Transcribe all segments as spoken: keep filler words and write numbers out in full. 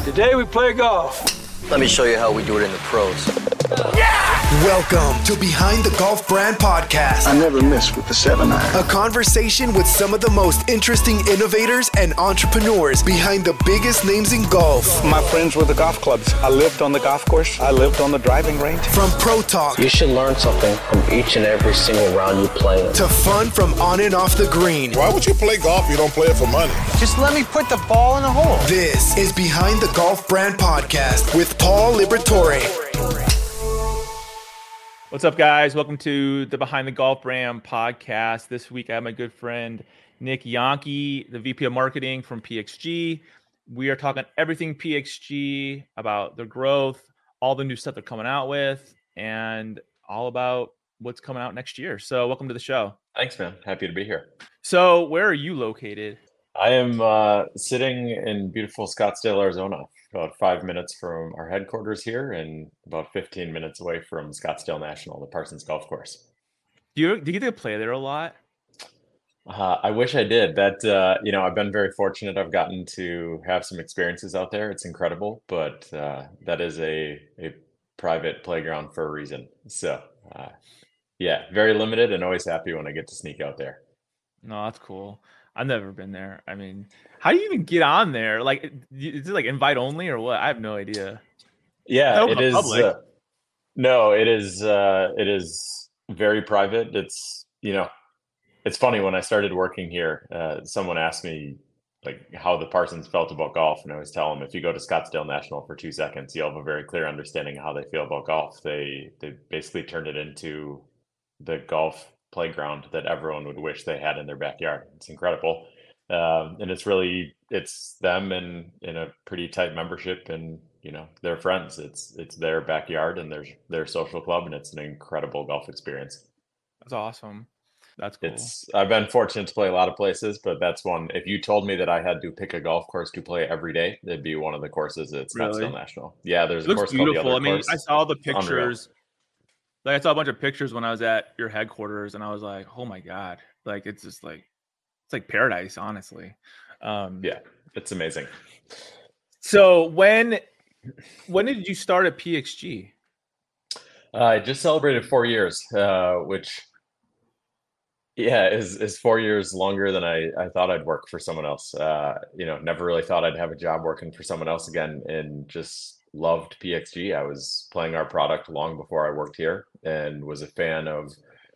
Today we play golf. Let me show you how we do it in the pros. Yeah! Welcome to Behind the Golf Brand Podcast. I never miss with the seven iron. A conversation with some of the most interesting innovators and entrepreneurs behind the biggest names in golf. My friends with the golf clubs. I lived on the golf course. I lived on the driving range. From pro talk. You should learn something from each and every single round you play in. To fun from on and off the green. Why would you play golf if you don't play it for money? Just let me put the ball in the hole. This is Behind the Golf Brand Podcast with Paul Liberatore. What's up, guys? Welcome to the Behind the Golf Brand Podcast. This week, I have my good friend Nick Yonke, the V P of Marketing from P X G. We are talking everything P X G, about their growth, all the new stuff they're coming out with, and all about what's coming out next year. So welcome to the show. Thanks, man. Happy to be here. So where are you located? I am uh, sitting in beautiful Scottsdale, Arizona, about five minutes from our headquarters here and about fifteen minutes away from Scottsdale National, the Parsons Golf Course. Do you, do you get to play there a lot? Uh, I wish I did. That, uh, you know, I've been very fortunate. I've gotten to have some experiences out there. It's incredible, but uh, that is a, a private playground for a reason. So, uh, yeah, very limited and always happy when I get to sneak out there. No, that's cool. I've never been there. I mean, how do you even get on there? Like, is it like invite only or what? I have no idea. Yeah, it is. Uh, no, it is. Uh, it is very private. It's, you know, it's funny when I started working here, uh, someone asked me like how the Parsons felt about golf. And I always tell them, if you go to Scottsdale National for two seconds, you'll have a very clear understanding of how they feel about golf. They, they basically turned it into the golf playground that everyone would wish they had in their backyard. It's incredible. Um, and it's really, it's them and in a pretty tight membership and, you know, their friends. It's, it's their backyard and their, their social club. And it's an incredible golf experience. That's awesome. That's cool. It's, I've been fortunate to play a lot of places, but that's one, if you told me that I had to pick a golf course to play every day, it'd be one of the courses at Scottsdale Really? National. Yeah. There's It a looks course called the beautiful. Other I mean, Course. I saw the pictures. Unreal. Like I saw a bunch of pictures when I was at your headquarters and I was like, oh my God, like, it's just like, it's like paradise, honestly. Um, Yeah, it's amazing. So when, when did you start at P X G? Uh, I just celebrated four years, uh, which, yeah, is is four years longer than I, I thought I'd work for someone else. Uh, you know, never really thought I'd have a job working for someone else again, and just loved P X G. I was playing our product long before I worked here, and was a fan of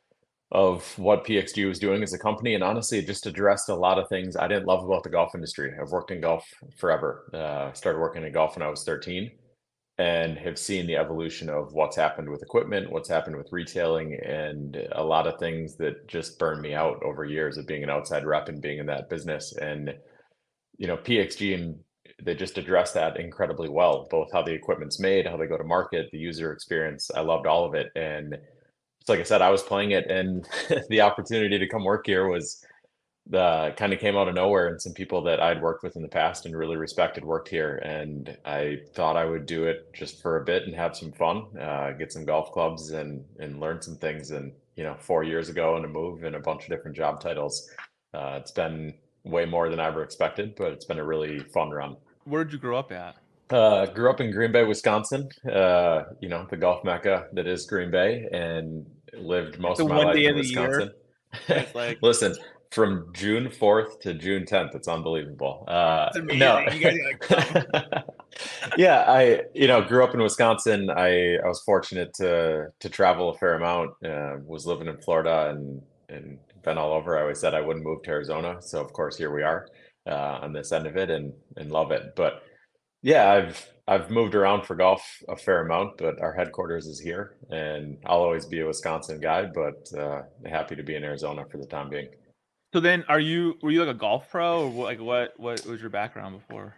of what P X G was doing as a company. And honestly, it just addressed a lot of things I didn't love about the golf industry. I've worked in golf forever. Uh, started working in golf when I was thirteen, and have seen the evolution of what's happened with equipment, what's happened with retailing, and a lot of things that just burned me out over years of being an outside rep and being in that business. And, you know, P X G, and they just address that incredibly well, both how the equipment's made, how they go to market, the user experience. I loved all of it. And it's like I said, I was playing it, and the opportunity to come work here was the kind of came out of nowhere, and some people that I'd worked with in the past and really respected worked here. And I thought I would do it just for a bit and have some fun, uh, get some golf clubs and, and learn some things. And, you know, four years ago and a move and a bunch of different job titles, uh, it's been way more than I ever expected, but it's been a really fun run. Where did you grow up at? Uh, grew up in Green Bay, Wisconsin, uh, you know, the golf mecca that is Green Bay, and lived most The of my one life day in of the year. Wisconsin. It's like- Listen, from June fourth to June tenth, it's unbelievable. Uh, It's amazing. no. You guys gotta come. Yeah, I, you know, grew up in Wisconsin. I, I was fortunate to to travel a fair amount. Uh, was living in Florida and and been all over. I always said I wouldn't move to Arizona, so of course here we are uh, on this end of it, and and love it. But yeah, I've I've moved around for golf a fair amount, but our headquarters is here, and I'll always be a Wisconsin guy, but uh, happy to be in Arizona for the time being. So then are you, were you like a golf pro, or what, like what, what was your background before?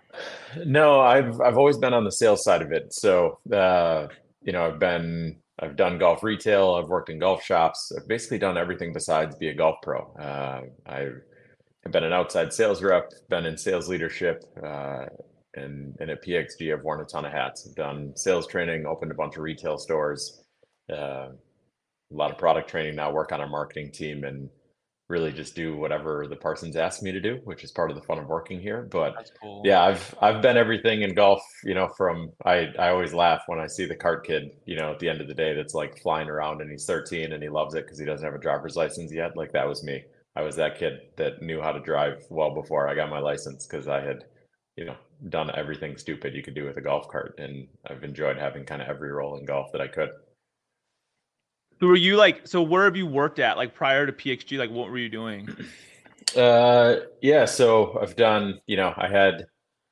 No, I've I've always been on the sales side of it. So uh, you know, I've been I've done golf retail, I've worked in golf shops, I've basically done everything besides be a golf pro. Uh, I've been an outside sales rep, been in sales leadership, uh, and and at P X G I've worn a ton of hats. I've done sales training, opened a bunch of retail stores, uh, a lot of product training now, work on our marketing team, and really just do whatever the Parsons asked me to do, which is part of the fun of working here. But That's cool. yeah, I've I've been everything in golf, you know, from I I always laugh when I see the cart kid, you know, at the end of the day that's like flying around and he's thirteen and he loves it because he doesn't have a driver's license yet. Like that was me. I was that kid that knew how to drive well before I got my license because I had, you know, done everything stupid you could do with a golf cart, and I've enjoyed having kind of every role in golf that I could. So were you like, so where have you worked at, like prior to P X G? Like, what were you doing? Uh, yeah, so I've done, you know, I had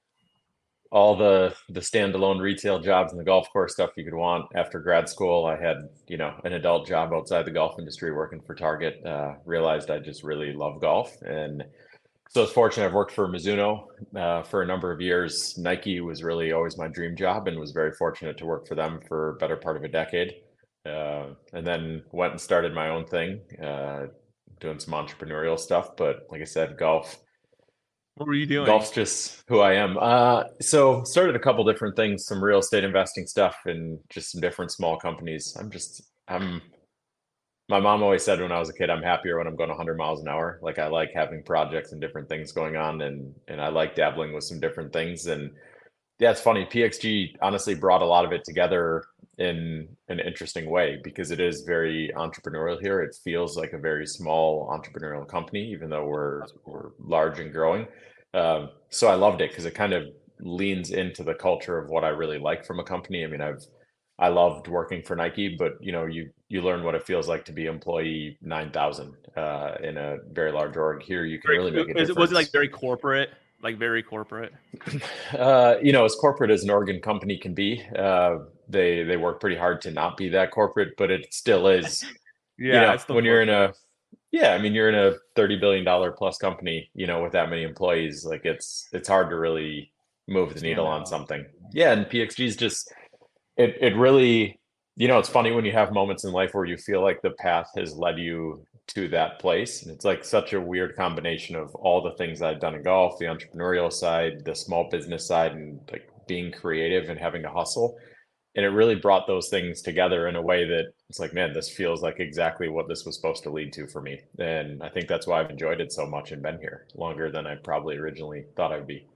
all the the standalone retail jobs and the golf course stuff you could want. After grad school, I had, you know, an adult job outside the golf industry working for Target. Uh, realized I just really love golf, and so it's fortunate I've worked for Mizuno uh, for a number of years. Nike was really always my dream job, and was very fortunate to work for them for a better part of a decade. Uh, and then went and started my own thing, uh, doing some entrepreneurial stuff. But like I said, golf. What were you doing? Golf's just who I am. Uh, so started a couple different things, some real estate investing stuff, and just some different small companies. I'm just, I'm, my mom always said when I was a kid, I'm happier when I'm going one hundred miles an hour. Like I like having projects and different things going on, and, and I like dabbling with some different things. And yeah, it's funny. P X G honestly brought a lot of it together in an interesting way because it is very entrepreneurial here. It feels like a very small entrepreneurial company, even though we're we're large and growing. Um, so I loved it because it kind of leans into the culture of what I really like from a company. I mean, I've I loved working for Nike, but you know, you you learn what it feels like to be employee nine thousand uh, in a very large org. Here, you can really make a difference. Was it like very corporate? Like very corporate? Uh, you know, as corporate as an Oregon company can be, uh, they they work pretty hard to not be that corporate, but it still is. Yeah, you know, it's when you're in a, yeah, I mean, you're in a thirty billion dollars plus company, you know, with that many employees, like it's it's hard to really move the needle on something. Yeah, and P X G is just, it it really, you know, it's funny when you have moments in life where you feel like the path has led you to that place. And it's like such a weird combination of all the things I've done in golf, the entrepreneurial side, the small business side, and like being creative and having to hustle. And it really brought those things together in a way that it's like, man, this feels like exactly what this was supposed to lead to for me. And I think that's why I've enjoyed it so much and been here longer than I probably originally thought I'd be.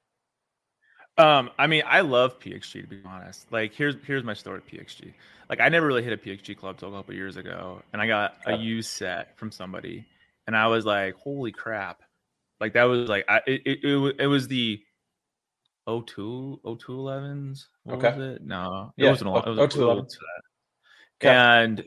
Um, I mean, I love P X G, to be honest. Like, here's here's my story at P X G. Like, I never really hit a P X G club till a couple of years ago, and I got a used set from somebody, and I was like, "Holy crap!" Like, that was like, I it it, it, it was the oh two elevens. What okay. was it? No, it yeah. wasn't a lot. It was oh two eleven set. Okay. And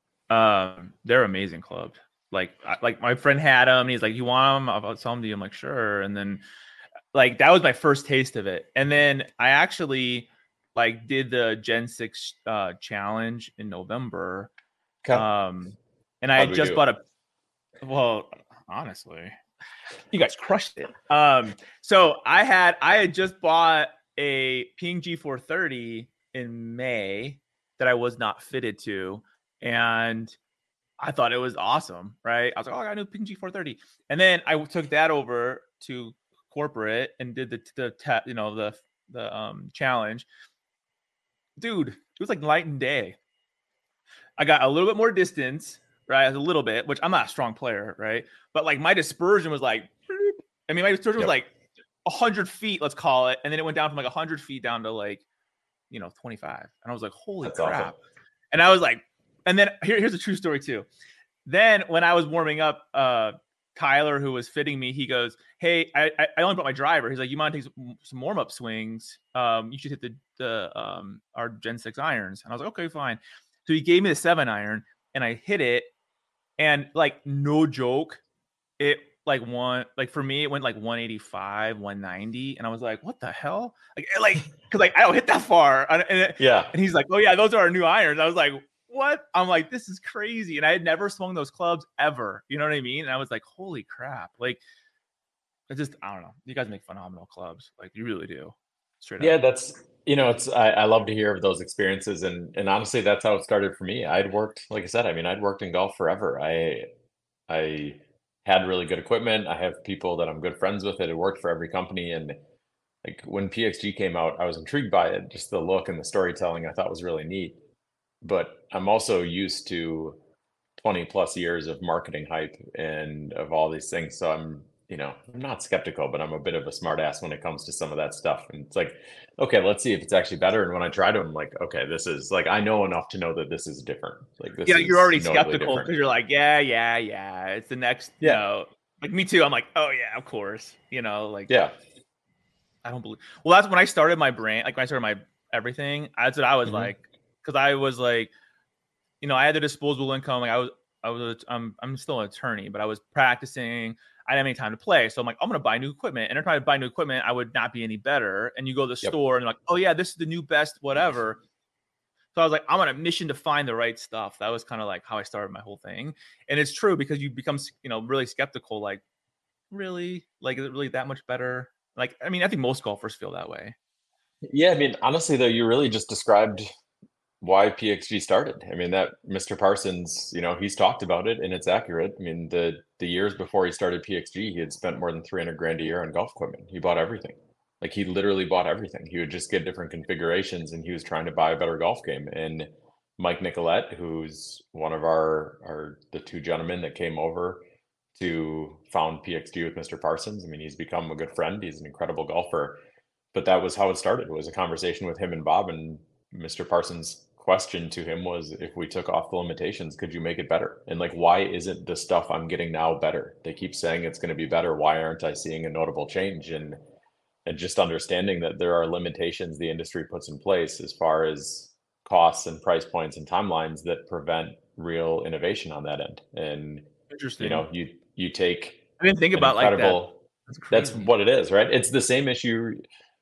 um, they're amazing clubs. Like, I, like my friend had them, and he's like, "You want them? I'll sell them to you." I'm like, "Sure." And then, like, that was my first taste of it. And then I actually like did the Gen six uh, challenge in November. Okay. Um, and I had just bought a, well, honestly, you guys crushed it. Um, so I had, I had just bought a Ping G four thirty in May that I was not fitted to. And I thought it was awesome, right? I was like, oh, I got a new Ping G four thirty. And then I took that over to corporate and did the the te- you know the the um challenge. Dude, it was like night and day. I got a little bit more distance, right? A little bit, which I'm not a strong player, right? But like my dispersion was like, I mean, my dispersion yep. was like one hundred feet, let's call it, and then it went down from like one hundred feet down to like, you know, twenty-five, and I was like, holy That's crap! Awesome. And I was like, and then here, here's a true story too. Then when I was warming up, uh. Tyler, who was fitting me, he goes, "Hey, I I only brought my driver." He's like, "You mind take some, some warm up swings? Um, you should hit the the um our Gen six irons." And I was like, "Okay, fine." So he gave me the seven iron, and I hit it, and like no joke, it like one like for me it went like one eighty-five, one ninety, and I was like, "What the hell?" Like like because like I don't hit that far. And, and yeah, and he's like, "Oh yeah, those are our new irons." I was like, what? I'm like, this is crazy. And I had never swung those clubs ever. You know what I mean? And I was like, holy crap. Like, I just, I don't know. You guys make phenomenal clubs. Like, you really do. Straight yeah, up. that's, you know, it's, I, I love to hear of those experiences. And, and honestly, that's how it started for me. I'd worked, like I said, I mean, I'd worked in golf forever. I, I had really good equipment. I have people that I'm good friends with that had worked for every company. And like when P X G came out, I was intrigued by it. Just the look and the storytelling I thought was really neat. But I'm also used to twenty plus years of marketing hype and of all these things. So I'm, you know, I'm not skeptical, but I'm a bit of a smart ass when it comes to some of that stuff. And it's like, okay, let's see if it's actually better. And when I try to, I'm like, okay, this is like, I know enough to know that this is different. Like, this Yeah, is you're already notably skeptical different. because you're like, yeah, yeah, yeah. It's the next, Yeah. you know, like me too. I'm like, oh yeah, of course. You know, like, Yeah. I don't believe. Well, that's when I started my brand. Like when I started my everything, that's what I was Mhm. like, because I was like, you know, I had the disposable income. Like I was, I was, I'm, I'm still an attorney, but I was practicing. I didn't have any time to play, so I'm like, I'm gonna buy new equipment. And if I tried to buy new equipment, I would not be any better. And you go to the Yep. store and like, oh yeah, this is the new best, whatever. So I was like, I'm on a mission to find the right stuff. That was kind of like how I started my whole thing. And it's true because you become, you know, really skeptical. Like, really, like, is it really that much better? Like, I mean, I think most golfers feel that way. Yeah, I mean, honestly, though, you really just described why P X G started. I mean, that Mister Parsons, you know, he's talked about it and it's accurate. I mean, the the years before he started P X G, he had spent more than three hundred grand a year on golf equipment. He bought everything. Like, he literally bought everything. He would just get different configurations and he was trying to buy a better golf game. And Mike Nicolette, who's one of our, our the two gentlemen that came over to found P X G with Mister Parsons. I mean, he's become a good friend. He's an incredible golfer. But that was how it started. It was a conversation with him and Bob, and Mister Parsons' question to him was, if we took off the limitations, could you make it better? And like, why isn't the stuff I'm getting now better? They keep saying it's going to be better. Why aren't I seeing a notable change? And and just understanding that there are limitations the industry puts in place as far as costs and price points and timelines that prevent real innovation on that end. And Interesting. you know, you you take I didn't think an about like that. incredible- That's that's crazy. what it is, right? It's the same issue.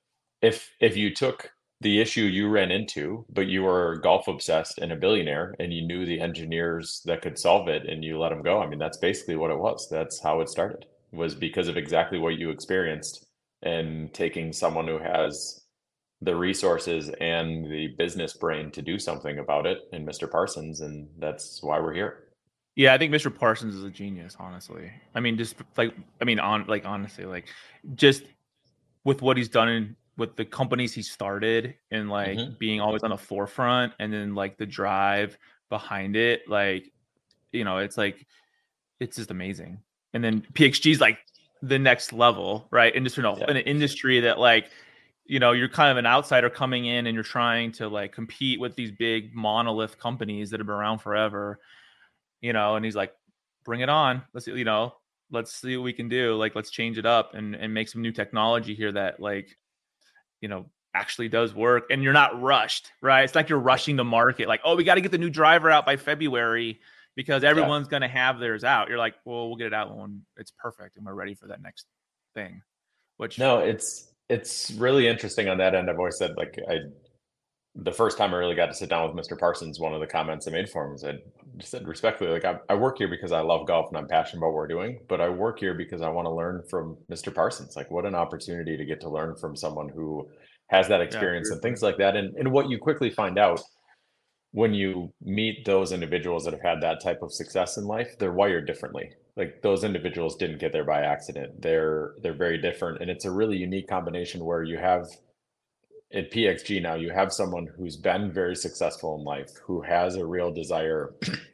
If if you took the issue you ran into, but you were golf obsessed and a billionaire, and you knew the engineers that could solve it, and you let them go. I mean, that's basically what it was. That's how it started. Was because of exactly what you experienced, and taking someone who has the resources and the business brain to do something about it, in Mister Parsons, and that's why we're here. Yeah, I think Mister Parsons is a genius, honestly. I mean, just like, I mean, on like honestly, like just with what he's done in, with the companies he started, and like Mhm. being always on the forefront, and then like the drive behind it, like, you know, it's like, it's just amazing. And then P X G is like the next level, right? And just in, a, Yeah. in an industry that, like, you know, you're kind of an outsider coming in and you're trying to like compete with these big monolith companies that have been around forever, you know, and he's like, bring it on. Let's, you know, let's see what we can do. Like, let's change it up and, and make some new technology here that, like, you know, actually does work. And you're not rushed, right? It's like you're rushing the market. Like, oh, we got to get the new driver out by February because everyone's going to have theirs out. You're like, well, we'll get it out when it's perfect and we're ready for that next thing. Which No, it's it's really interesting on that end. I've always said, like, I the first time I really got to sit down with Mister Parsons, one of the comments I made for him was, I just said respectfully, like, I, I work here because I love golf and I'm passionate about what we're doing, but I work here because I want to learn from Mister Parsons. Like, what an opportunity to get to learn from someone who has that experience and things like that. And and what you quickly find out when you meet those individuals that have had that type of success in life, they're wired differently. Like, those individuals didn't get there by accident. They're they're very different. And it's a really unique combination where you have at P X G now, you have someone who's been very successful in life, who has a real desire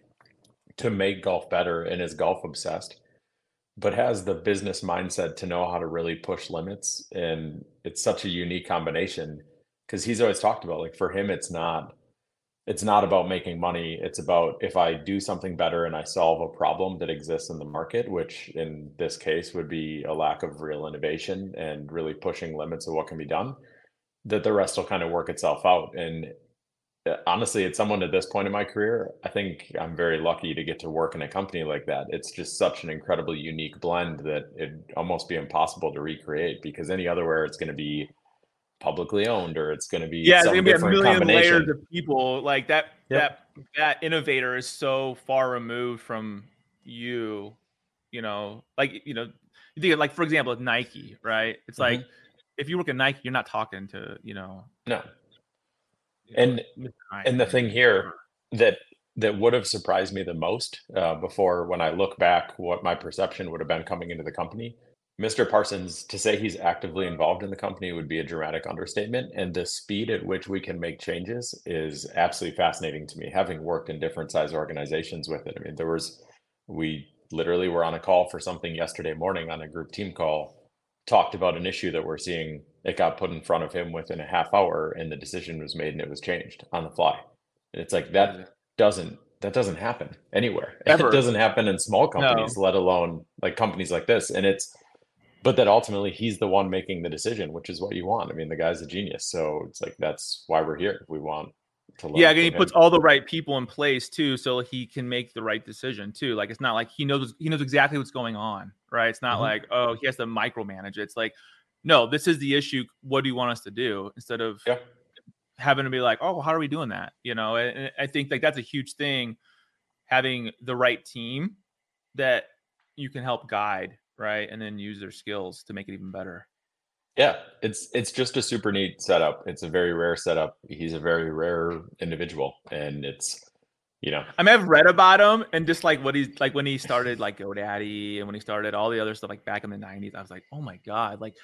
to make golf better and is golf obsessed, but has the business mindset to know how to really push limits. And it's such a unique combination, because he's always talked about, like, for him, it's not it's not about making money. It's about, if I do something better and I solve a problem that exists in the market, which in this case would be a lack of real innovation and really pushing limits of what can be done, that the rest will kind of work itself out. And honestly, at someone at this point in my career, I think I'm very lucky to get to work in a company like that. It's just such an incredibly unique blend that it'd almost be impossible to recreate, because any otherwhere it's going to be publicly owned, or it's going to be yeah, it's some gonna be a different million combination. layers of people. Like that, Yep. that that innovator is so far removed from you. You know, like, you know, you think of, like, for example, with Nike, right? It's like, Mhm. if you work at Nike, you're not talking to, you know, No. you know, And Mister and the Nike. thing here that that would have surprised me the most, uh, before, when I look back, what my perception would have been coming into the company, Mister Parsons, to say he's actively involved in the company would be a dramatic understatement. And the speed at which we can make changes is absolutely fascinating to me, having worked in different size organizations with it. I mean, there was, we literally were on a call for something yesterday morning on a group team call, talked about an issue that we're seeing. It got put in front of him within a half hour and the decision was made and it was changed on the fly. And it's like, that doesn't, that doesn't happen anywhere. Ever. It doesn't happen in small companies, No. let alone like companies like this. And it's, but that ultimately he's the one making the decision, which is what you want. I mean, the guy's a genius. So it's like, that's why we're here. We want to learn Yeah, from and he him. puts all the right people in place too, so he can make the right decision too. Like it's not like he knows he knows exactly what's going on, right? It's not Mhm. like, oh, he has to micromanage it. It's like, no, this is the issue. What do you want us to do? Instead of Yeah. having to be like, oh, how are we doing that? You know, and I think like that's a huge thing, having the right team that you can help guide, right? And then use their skills to make it even better. Yeah, it's it's just a super neat setup. It's a very rare setup. He's a very rare individual, and it's, you know, I mean, I've read about him and just like what he's like when he started like GoDaddy and when he started all the other stuff like back in the nineties, I was like, oh my God, like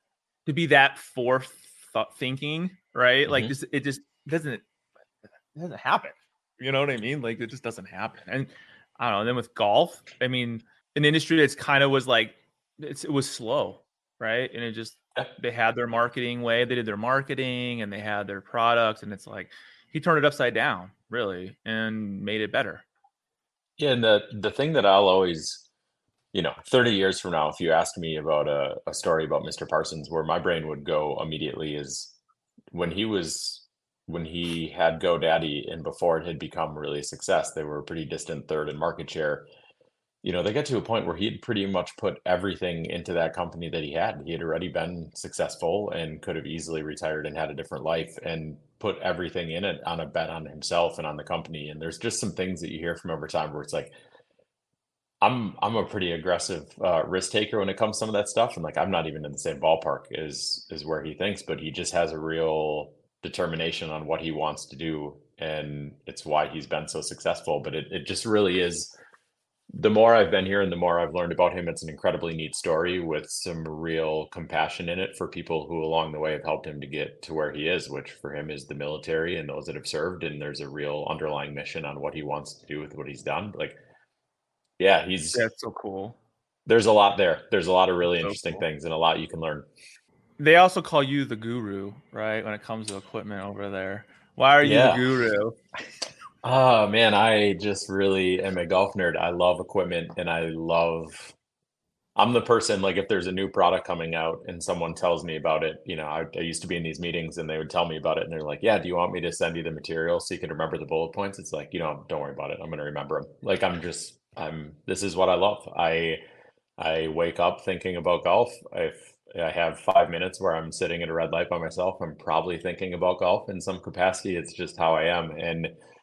to be that forth thinking, right? Like Mhm. this, it just doesn't, it doesn't happen. You know what I mean? Like it just doesn't happen. And I don't know. And then with golf, I mean, an industry that's kind of was like, it's, it was slow, right? And it just, Yeah. they had their marketing way, they did their marketing and they had their products. And it's like, he turned it upside down really and made it better. Yeah, and the the thing that I'll always, you know, thirty years from now, if you ask me about a, a story about Mister Parsons, where my brain would go immediately is when he was when he had GoDaddy and before it had become really a success, they were a pretty distant third in market share. You know, they got to a point where he had pretty much put everything into that company that he had. He had already been successful and could have easily retired and had a different life and put everything in it on a bet on himself and on the company. And there's just some things that you hear from over time where it's like, I'm I'm a pretty aggressive uh, risk taker when it comes to some of that stuff. And like, I'm not even in the same ballpark as as where he thinks, but he just has a real determination on what he wants to do. And it's why he's been so successful. But it, it just really is, the more I've been here and the more I've learned about him, it's an incredibly neat story with some real compassion in it for people who along the way have helped him to get to where he is, which for him is the military and those that have served. And there's a real underlying mission on what he wants to do with what he's done. Like, yeah, he's, That's so cool. there's a lot there. There's a lot of really So interesting cool. things and a lot you can learn. They also call you the guru, right? When it comes to equipment over there. Why are you Yeah. the guru? Oh man, I just really am a golf nerd. I love equipment and I love, I'm the person, like if there's a new product coming out and someone tells me about it, you know, I, I used to be in these meetings and they would tell me about it and they're like, yeah, do you want me to send you the material so you can remember the bullet points? It's like, you know, don't worry about it. I'm going to remember them. Like, I'm just, I'm, this is what I love. I, I wake up thinking about golf. If I have five minutes where I'm sitting at a red light by myself, I'm probably thinking about golf in some capacity. It's just how I am. And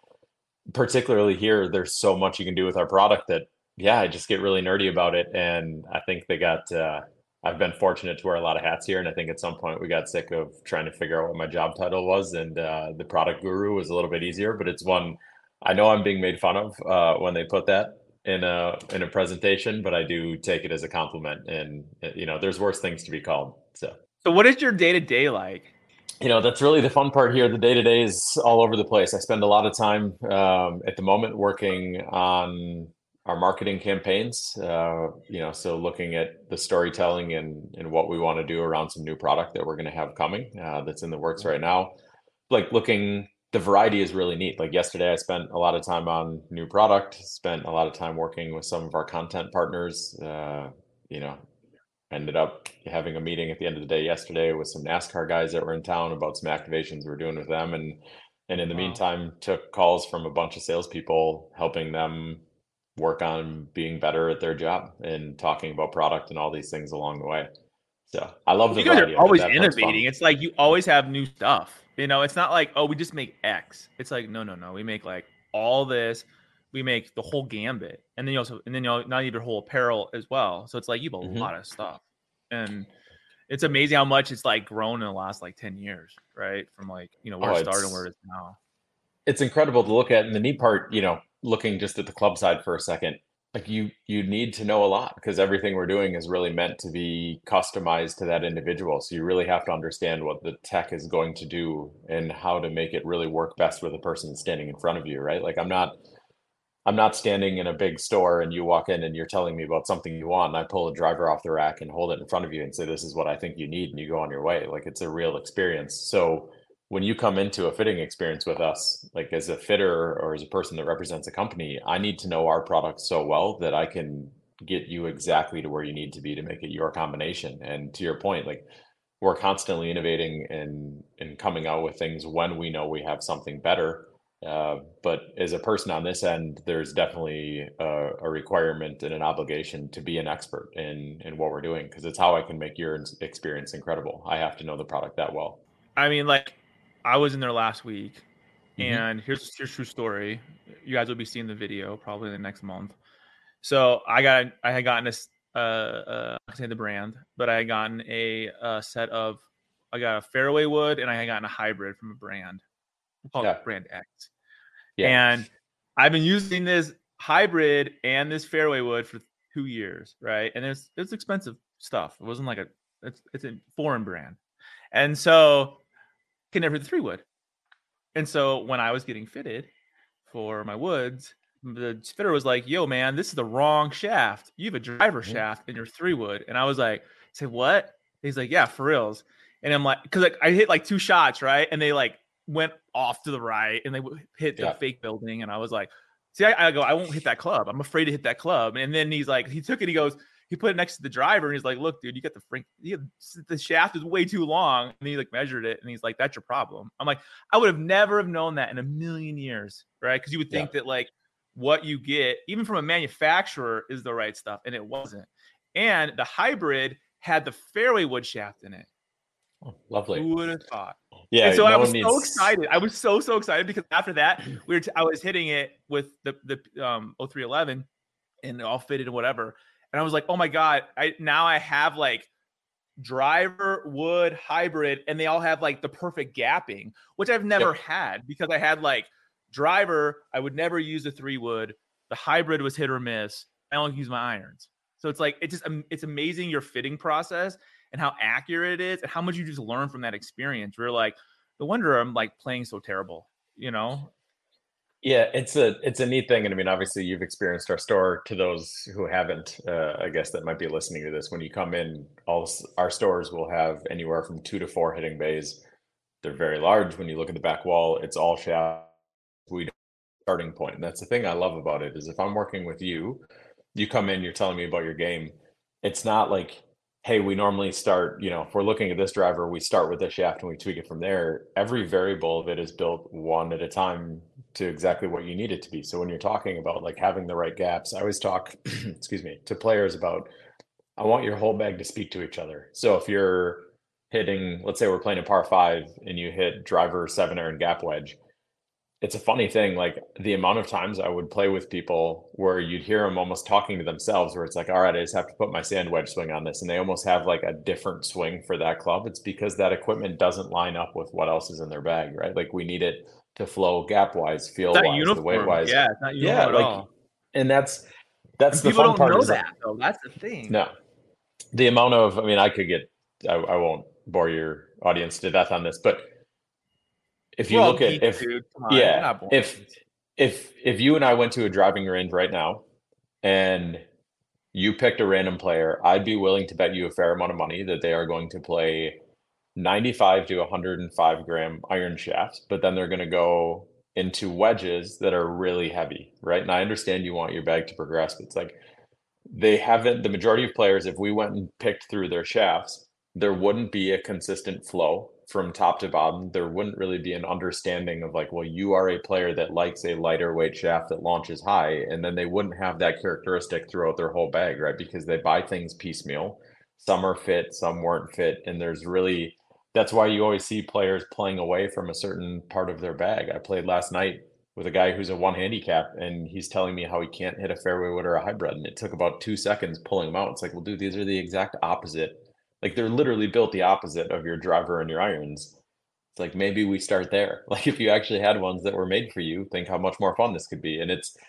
particularly here, there's so much you can do with our product that, yeah, I just get really nerdy about it. And I think they got, uh, I've been fortunate to wear a lot of hats here. And I think at some point we got sick of trying to figure out what my job title was. And uh, the product guru was a little bit easier, but it's one I know I'm being made fun of uh, when they put that in a, in a presentation, but I do take it as a compliment. And, you know, there's worse things to be called. So, So what is your day-to-day like? you know, that's really the fun part here. The day-to-day is all over the place. I spend a lot of time um, at the moment working on our marketing campaigns, uh, you know, so looking at the storytelling and, and what we want to do around some new product that we're going to have coming uh, that's in the works right now. Like looking, the variety is really neat. Like yesterday, I spent a lot of time on new product, spent a lot of time working with some of our content partners, uh, you know, ended up having a meeting at the end of the day yesterday with some NASCAR guys that were in town about some activations we're doing with them. And, and in the Wow. meantime, took calls from a bunch of salespeople, helping them work on being better at their job and talking about product and all these things along the way. So I love the You guys variety are of it. always That part's fun. innovating. It's like you always have new stuff. You know, it's not like, oh, we just make X. It's like, no, no, no. We make like all this. We make the whole gambit. And then you also, and then you know, not even whole apparel as well. So it's like you have a Mhm. lot of stuff. And it's amazing how much it's like grown in the last like ten years, right? From like, you know, where Oh, it started and it's- where it is now. It's incredible to look at. And the neat part, you know, looking just at the club side for a second, like you you need to know a lot because everything we're doing is really meant to be customized to that individual. So you really have to understand what the tech is going to do and how to make it really work best with the person standing in front of you, right? Like I'm not I'm not standing in a big store and you walk in and you're telling me about something you want and I pull a driver off the rack and hold it in front of you and say this is what I think you need and you go on your way. Like it's a real experience. So when you come into a fitting experience with us, like as a fitter or as a person that represents a company, I need to know our product so well that I can get you exactly to where you need to be to make it your combination. And to your point, like we're constantly innovating and and coming out with things when we know we have something better. Uh, but as a person on this end, there's definitely a, a requirement and an obligation to be an expert in in what we're doing because it's how I can make your experience incredible. I have to know the product that well. I mean, like, I was in there last week, Mhm. and here's here's true story. You guys will be seeing the video probably in the next month. So I got I had gotten this uh uh I can say the brand, but I had gotten a, a set of I got a fairway wood and I had gotten a hybrid from a brand. We'll call Yeah. it brand X. Yeah. And I've been using this hybrid and this fairway wood for two years, right? And it's it's expensive stuff. It wasn't like a it's it's a foreign brand. And so can never hit the three wood. And so when I was getting fitted for my woods, the fitter was like, yo, man, this is the wrong shaft. You have a driver Mhm. shaft in your three wood. And I was like, say what? He's like, yeah, for reals. And I'm like, because like I hit like two shots, right? And they like went off to the right and they w- hit the Yeah. fake building. And I was like, see, I, I go, I won't hit that club. I'm afraid to hit that club. And then he's like, he took it, he goes, he put it next to the driver and he's like, look, dude, you got the frink, you got, the shaft is way too long. And he like measured it and he's like, that's your problem. I'm like, I would have never have known that in a million years, right? Because you would think Yeah. that like what you get, even from a manufacturer, is the right stuff. And it wasn't. And the hybrid had the fairway wood shaft in it. Oh, lovely. Who would have thought? Yeah. And so no I one was needs... so excited. I was so, so excited because after that, we were t- I was hitting it with the, the um, oh three eleven and all fitted and whatever. And I was like, oh my God, I now I have like driver, wood, hybrid, and they all have like the perfect gapping, which I've never Yep. had because I had like driver, I would never use a three wood. The hybrid was hit or miss. I only use my irons. So it's like, it's just, um, it's amazing your fitting process and how accurate it is and how much you just learn from that experience. We're like, no wonder I'm like playing so terrible, you know? Yeah, it's a it's a neat thing. And I mean, obviously you've experienced our store. To those who haven't, uh, I guess that might be listening to this, when you come in, all s- our stores will have anywhere from two to four hitting bays. They're very large. When you look at the back wall, it's all shaft. We starting point. And that's the thing I love about it is if I'm working with you, you come in, you're telling me about your game. It's not like, hey, we normally start, you know, if we're looking at this driver, we start with the shaft and we tweak it from there. Every variable of it is built one at a time to exactly what you need it to be. So when you're talking about like having the right gaps, I always talk, excuse me, to players about, I want your whole bag to speak to each other. So if you're hitting, let's say we're playing a par five and you hit driver seven iron gap wedge, it's a funny thing, like the amount of times I would play with people where you'd hear them almost talking to themselves, where it's like, all right, I just have to put my sand wedge swing on this. And they almost have like a different swing for that club. It's because that equipment doesn't line up with what else is in their bag, right? Like we need it to flow gap wise, feel It's not wise, the weight uniform. wise. Yeah, it's not uniform Yeah, at like, all. and that's, that's And the people fun don't part know is that though. That's the thing. no, the amount of, I mean, I could get, I, I won't bore your audience to death on this, but if you We're all look at, geeks, if, dude. Come on, we're yeah, not born if, geeks. if if you and I went to a driving range right now and you picked a random player, I'd be willing to bet you a fair amount of money that they are going to play ninety-five to one hundred five gram iron shafts, but then they're going to go into wedges that are really heavy, right? And I understand you want your bag to progress, but it's like they haven't, the majority of players, if we went and picked through their shafts, there wouldn't be a consistent flow from top to bottom. There wouldn't really be an understanding of like, well, you are a player that likes a lighter weight shaft that launches high, and then they wouldn't have that characteristic throughout their whole bag, right? Because they buy things piecemeal. Some are fit, some weren't fit, and there's really, that's why you always see players playing away from a certain part of their bag. I played last night with a guy who's a one handicap, and he's telling me how he can't hit a fairway wood or a hybrid, and it took about two seconds pulling him out. It's like, well, dude, these are the exact opposite. Like they're literally built the opposite of your driver and your irons. It's like, maybe we start there. Like if you actually had ones that were made for you, think how much more fun this could be. And it's,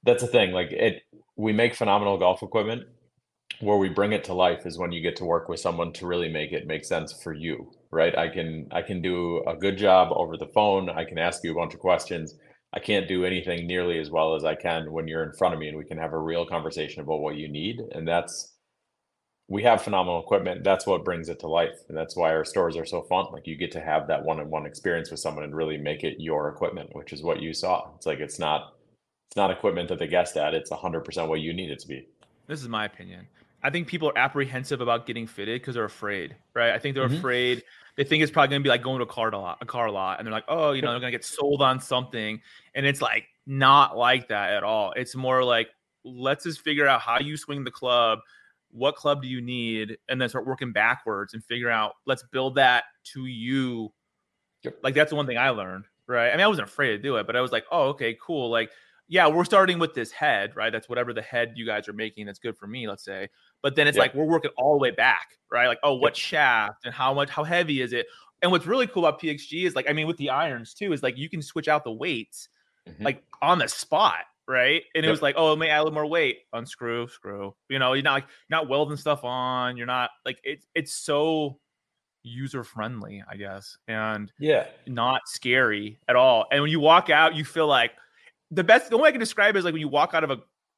that's the thing. Like it, we make phenomenal golf equipment. Where we bring it to life is when you get to work with someone to really make it make sense for you, right? I can I can do a good job over the phone. I can ask you a bunch of questions. I can't do anything nearly as well as I can when you're in front of me and we can have a real conversation about what you need. And that's, we have phenomenal equipment. That's what brings it to life. And that's why our stores are so fun. Like you get to have that one-on-one experience with someone and really make it your equipment, which is what you saw. It's like, it's not, it's not equipment that they guessed at. It's a hundred percent what you need it to be. This is my opinion. I think people are apprehensive about getting fitted because they're afraid, right? I think they're mm-hmm. afraid. They think it's probably going to be like going to a car lot, a car lot, and they're like, oh, you know, they're going to get sold on something, and it's like not like that at all. It's more like, let's just figure out how you swing the club, what club do you need, and then start working backwards and figure out. Let's build that to you. Yep. Like that's the one thing I learned, right? I mean, I wasn't afraid to do it, but I was like, oh, okay, cool, like. Yeah, we're starting with this head, right? That's whatever the head you guys are making that's good for me, let's say. But then it's yeah. like we're working all the way back, right? Like, oh, what yeah. shaft and how much, how heavy is it? And what's really cool about P X G is like, I mean, with the irons too, is like you can switch out the weights mm-hmm. like on the spot, right? And yep. it was like, oh, it may add a little more weight, unscrew, screw. You know, you're not like you're not welding stuff on. You're not like it's it's so user friendly, I guess, and yeah, not scary at all. And when you walk out, you feel like. The best, the way I can describe it is like when you walk out of a,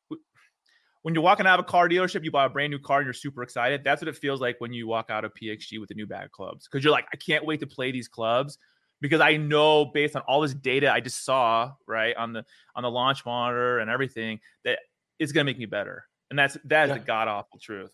when you're walking out of a car dealership, you buy a brand new car and you're super excited. That's what it feels like when you walk out of P X G with a new bag of clubs. Cause you're like, I can't wait to play these clubs because I know based on all this data I just saw, right, on the, on the launch monitor and everything, that it's going to make me better. And that's, that is yeah. the god awful truth.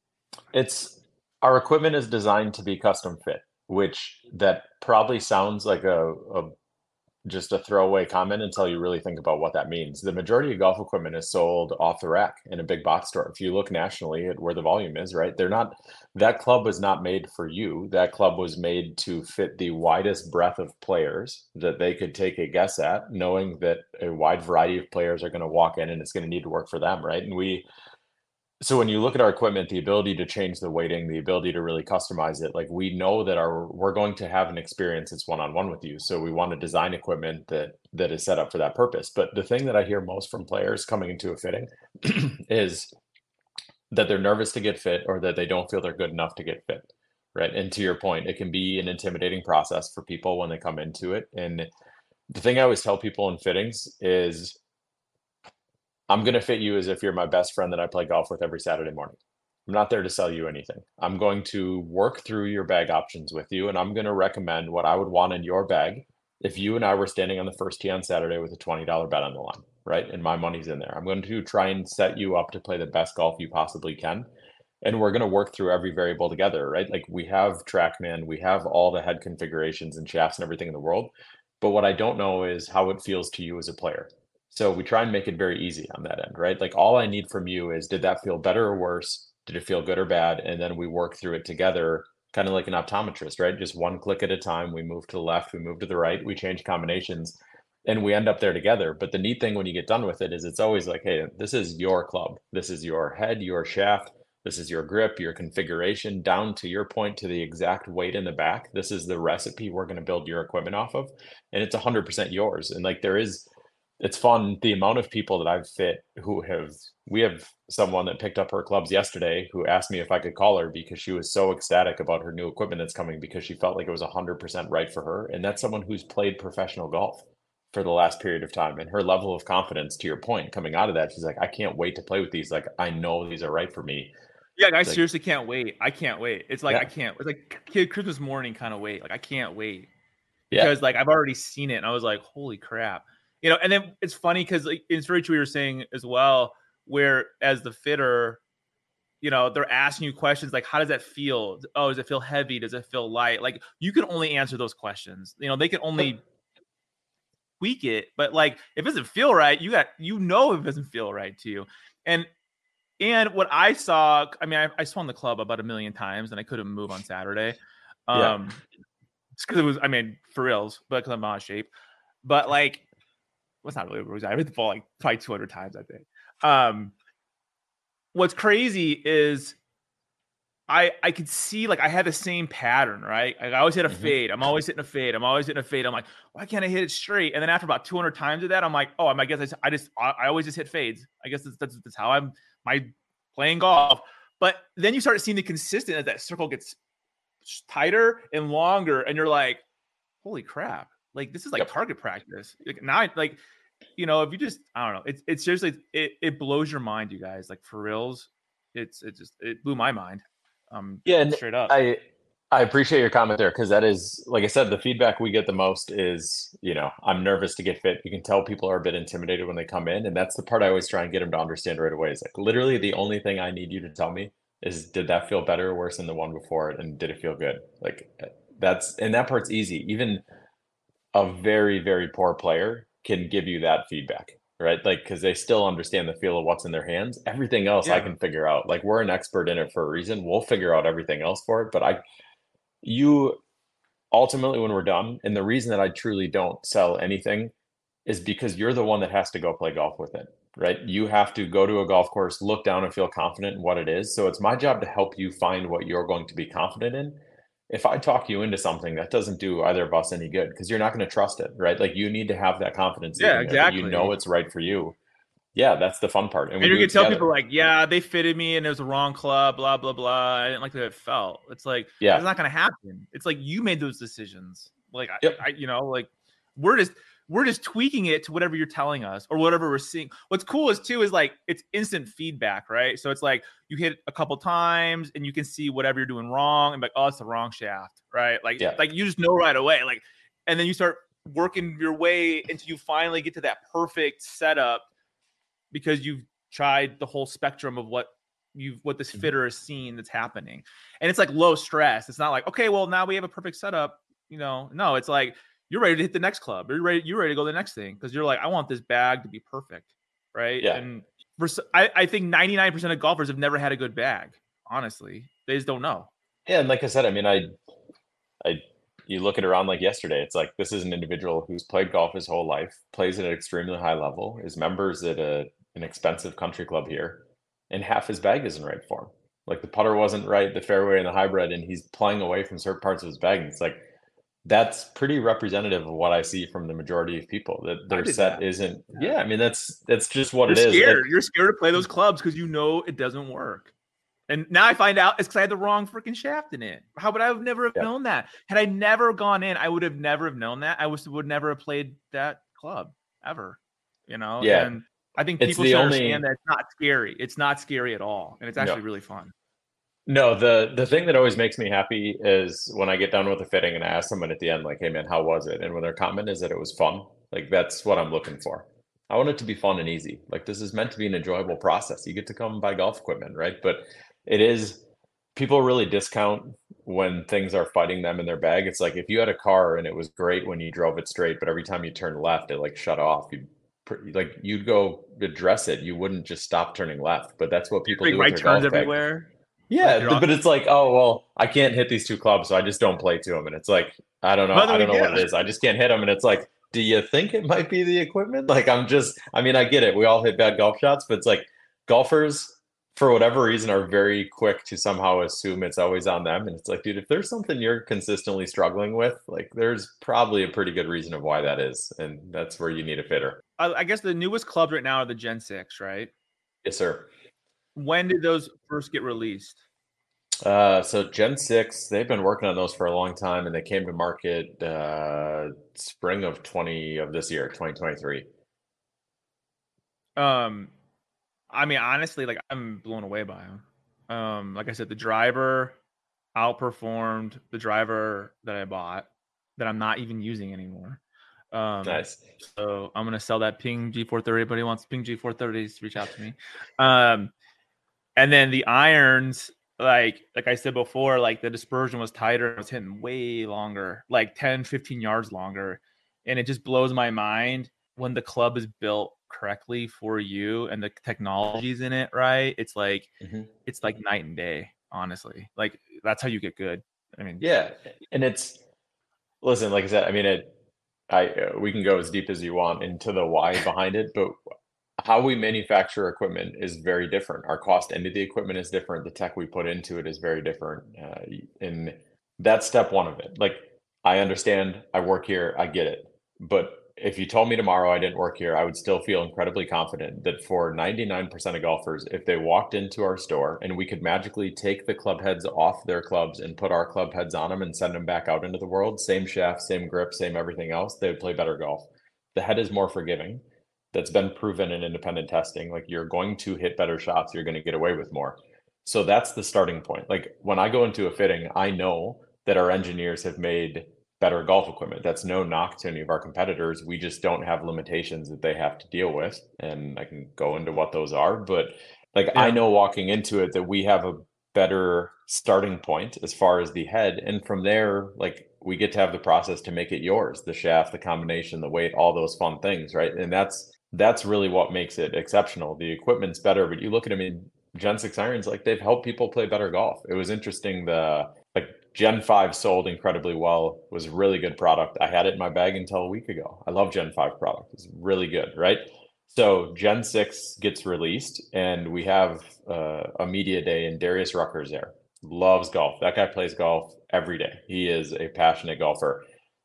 It's, our equipment is designed to be custom fit, which that probably sounds like a, a just a throwaway comment until you really think about what that means. The majority of golf equipment is sold off the rack in a big box store. If you look nationally at where the volume is, right, they're not, that club was not made for you. That club was made to fit the widest breadth of players that they could take a guess at, knowing that a wide variety of players are going to walk in and it's going to need to work for them, right? And we, so when you look at our equipment, the ability to change the weighting, the ability to really customize it, like we know that our we're going to have an experience that's one-on-one with you. So we want to design equipment that that is set up for that purpose. But the thing that I hear most from players coming into a fitting is that they're nervous to get fit or that they don't feel they're good enough to get fit, right? And to your point, it can be an intimidating process for people when they come into it. And the thing I always tell people in fittings is, I'm going to fit you as if you're my best friend that I play golf with every Saturday morning. I'm not there to sell you anything. I'm going to work through your bag options with you, and I'm going to recommend what I would want in your bag if you and I were standing on the first tee on Saturday with a twenty dollars bet on the line, right? And my money's in there. I'm going to try and set you up to play the best golf you possibly can. And we're going to work through every variable together, right? Like we have TrackMan, we have all the head configurations and shafts and everything in the world. But what I don't know is how it feels to you as a player. So we try and make it very easy on that end, right? Like all I need from you is, did that feel better or worse? Did it feel good or bad? And then we work through it together, kind of like an optometrist, right? Just one click at a time. We move to the left, we move to the right, we change combinations, and we end up there together. But the neat thing when you get done with it is it's always like, hey, this is your club. This is your head, your shaft. This is your grip, your configuration, down to your point, to the exact weight in the back. This is the recipe we're going to build your equipment off of. And it's one hundred percent yours. And like there is, it's fun, the amount of people that I've fit who have, we have someone that picked up her clubs yesterday who asked me if I could call her because she was so ecstatic about her new equipment that's coming because she felt like it was one hundred percent right for her. And that's someone who's played professional golf for the last period of time. And her level of confidence, to your point, coming out of that, she's like, I can't wait to play with these. Like, I know these are right for me. Yeah, I like, seriously can't wait. I can't wait. It's like, yeah. I can't, it's like kid Christmas morning kind of wait. Like, I can't wait. Yeah. Because like, I've already seen it and I was like, holy crap. You know, and then it's funny because like, it's very true what you're saying as well, where as the fitter, you know, they're asking you questions like, how does that feel? Oh, does it feel heavy? Does it feel light? Like, you can only answer those questions. You know, they can only tweak it, but like, if it doesn't feel right, you got, you know, if it doesn't feel right to you. And, and what I saw, I mean, I, I swung the club about a million times and I couldn't move on Saturday. Um, yeah. Just because it was, I mean, for reals, but because I'm out of shape. But like, what's well, not really reason. I hit the ball like probably two hundred times, I think. Um, what's crazy is I I could see like I had the same pattern, right? Like I always hit a Mhm. fade. I'm always hitting a fade. I'm always hitting a fade. I'm like, why can't I hit it straight? And then after about two hundred times of that, I'm like, oh, I guess I just I, just, I, I always just hit fades. I guess that's, that's that's how I'm my playing golf. But then you start seeing the consistent as that circle gets tighter and longer, and you're like, holy crap! Like this is like Yep. target practice. Like, now, I, like you know, if you just I don't know, it's it's seriously it it blows your mind, you guys. Like for reals, it's it just it blew my mind. Um, Yeah, and straight up. I I appreciate your comment there because that is, like I said, the feedback we get the most is, you know, I'm nervous to get fit. You can tell people are a bit intimidated when they come in, and that's the part I always try and get them to understand right away. Is like literally the only thing I need you to tell me is, did that feel better or worse than the one before it, and did it feel good? Like that's and that part's easy. Even a very very poor player can give you that feedback. Right, like because they still understand the feel of what's in their hands. Everything else I Yeah. can figure out. Like we're an expert in it for a reason. We'll figure out everything else for it. But I, you, ultimately, when we're done, and the reason that I truly don't sell anything is because you're the one that has to go play golf with it. Right, you have to go to a golf course, look down, and feel confident in what it is. So it's my job to help you find what you're going to be confident in. If I talk you into something, that doesn't do either of us any good because you're not going to trust it, right? Like you need to have that confidence. Yeah, in there that you exactly. know it's right for you. Yeah, that's the fun part. And we you're do gonna it tell together. people like, yeah, they fitted me and it was the wrong club, blah blah blah. I didn't like the way it felt. It's like, Yeah. it's not gonna happen. It's like you made those decisions. Like, Yep. I, I, you know, like we're just we're just tweaking it to whatever you're telling us or whatever we're seeing. What's cool is too is like it's instant feedback, right? So it's like you hit a couple times and you can see whatever you're doing wrong and like, oh, it's the wrong shaft, right? Like, Yeah. like you just know right away. Like, and then you start working your way until you finally get to that perfect setup because you've tried the whole spectrum of what you've what this fitter has seen that's happening. And it's like low stress. It's not like, okay, well, now we have a perfect setup. You know, no, it's like you're ready to hit the next club. You're ready, you're ready to go to the next thing because you're like, I want this bag to be perfect. Right. Yeah. And for I, I think ninety-nine percent of golfers have never had a good bag. Honestly. They just don't know. Yeah, and like I said, I mean, I, I, you look at around like yesterday. It's like this is an individual who's played golf his whole life, plays at an extremely high level, is members at a an expensive country club here, and half his bag isn't right for him. Like the putter wasn't right, the fairway and the hybrid, and he's playing away from certain parts of his bag. And it's like that's pretty representative of what I see from the majority of people. That their did set that. isn't. Yeah, I mean that's that's just what You're it is. scared. It- You're scared to play those clubs because you know it doesn't work. And now I find out it's because I had the wrong freaking shaft in it. How would I have never have Yeah. known that? Had I never gone in, I would have never have known that. I was would never have played that club ever. You know? Yeah. And I think It's people the should only- understand that it's not scary. It's not scary at all. And it's No. actually really fun. No, the the thing that always makes me happy is when I get done with the fitting and I ask someone at the end, like, hey man, how was it? And when their comment is that it was fun, like that's what I'm looking for. I want it to be fun and easy. Like this is meant to be an enjoyable process. You get to come buy golf equipment, right? But it is, people really discount when things are fighting them in their bag. It's like if you had a car and it was great when you drove it straight, but every time you turned left, it like shut off. You like you'd go address it. You wouldn't just stop turning left. But that's what people Big do with right their turns golf bag. everywhere. Yeah, Like, you're th- but it's like, oh well, I can't hit these two clubs, so I just don't play to them. And it's like, I don't know, What do I we don't know what do? it is. I just can't hit them. And it's like, do you think it might be the equipment? Like, I'm just, I mean, I get it. We all hit bad golf shots, but it's like golfers, for whatever reason, are very quick to somehow assume it's always on them. And it's like, dude, if there's something you're consistently struggling with, like, there's probably a pretty good reason of why that is, and that's where you need a fitter. I, I guess the newest clubs right now are the Gen six, right? Yes, sir. When did those first get released? Uh, so Gen six, they've been working on those for a long time, and they came to market uh, spring of twenty of this year, twenty twenty-three. Um, I mean, honestly, like I'm blown away by them. Um, like I said, the driver outperformed the driver that I bought that I'm not even using anymore. Um, Nice. So I'm gonna sell that Ping G four thirty. Anybody wants Ping G four thirties? Reach out to me. Um, and then the irons, like like I said before, like the dispersion was tighter. It was hitting way longer, like ten, fifteen yards longer, and it just blows my mind when the club is built correctly for you and the technology's in it right. It's like Mhm. it's like night and day. Honestly, like that's how you get good. I mean, Yeah, and it's listen, like I said, I mean, it. I uh, we can go as deep as you want into the why behind it, but how we manufacture equipment is very different. Our cost into the equipment is different. The tech we put into it is very different. Uh, and that's step one of it. Like, I understand, I work here, I get it. But if you told me tomorrow I didn't work here, I would still feel incredibly confident that for ninety-nine percent of golfers, if they walked into our store and we could magically take the club heads off their clubs and put our club heads on them and send them back out into the world, same shaft, same grip, same everything else, they would play better golf. The head is more forgiving. That's been proven in independent testing. Like, you're going to hit better shots, you're going to get away with more. So that's the starting point. Like, when I go into a fitting, I know that our engineers have made better golf equipment. That's no knock to any of our competitors. We just don't have limitations that they have to deal with. And I can go into what those are, but like, yeah. I know walking into it that we have a better starting point as far as the head. And from there, like, we get to have the process to make it yours, the shaft, the combination, the weight, all those fun things. Right. And that's, that's really what makes it exceptional. The equipment's better, but you look at them in Gen six irons, like, they've helped people play better golf. It was interesting. The like Gen five sold incredibly well, was a really good product. I had it in my bag until a week ago. I love Gen five product. It's really good, right? So Gen six gets released and we have uh, a media day and Darius Rucker's there. Loves golf. That guy plays golf every day. He is a passionate golfer.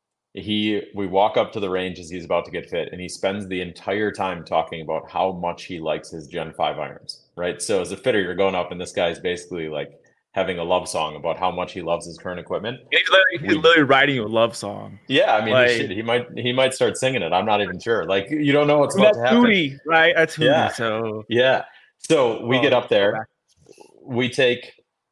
He, we walk up to the range as he's about to get fit and he spends the entire time talking about how much he likes his Gen five irons, right? So as a fitter, you're going up and this guy's basically like having a love song about how much he loves his current equipment. He's literally, he's literally writing a love song. Yeah, I mean, like, he, should, he might he might start singing it. I'm not even sure. Like, you don't know what's about that's to happen. Hootie, right? That's Hootie. Yeah. So yeah. So we oh, get up there. We take